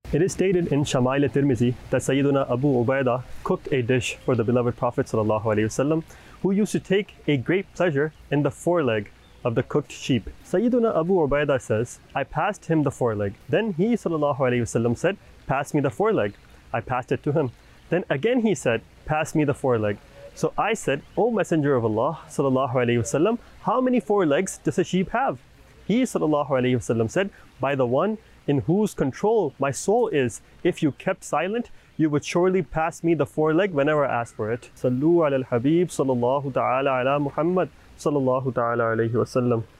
It is stated in Shama'il al-Tirmizi that Sayyiduna Abu Ubaidah cooked a dish for the beloved Prophet ﷺ, who used to take a great pleasure in the foreleg of the cooked sheep. Sayyiduna Abu Ubaidah says, I passed him the foreleg. Then he ﷺ said, pass me the foreleg. I passed it to him. Then again he said, pass me the foreleg. So I said, O Messenger of Allah ﷺ, how many forelegs does a sheep have? He ﷺ said, by the one in whose control my soul is, if you kept silent, you would surely pass me the foreleg whenever I asked for it. Sallu ala al-Habib sallallahu ta'ala ala Muhammad sallallahu ta'ala alayhi wa sallam.